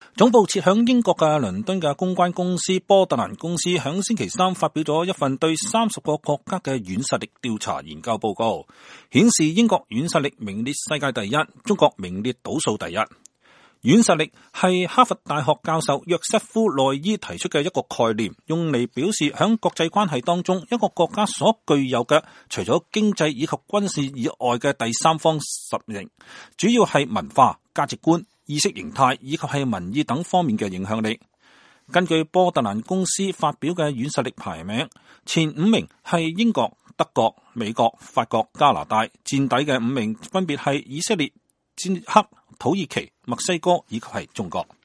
總部設響英國嘅倫敦嘅公關公司波特蘭公司響星期三發表咗一份對30個國家嘅軟實力調查研究報告，顯示英國軟實力名列世界第一，中國名列倒數第一。軟實力係哈佛大學教授約瑟夫內伊提出嘅一個概念，用嚟表示響國際關係當中一個國家所具有嘅除咗經濟以及軍事以外嘅第三方實力，主要係文化、價值觀、意識形態以及係民意等方面嘅影響力。根據波特蘭公司發表嘅軟實力排名，前5名係英國、德國、美國、法國、加拿大，墊底嘅5名分別係以色列、捷克、土耳其、墨西哥以及係中國。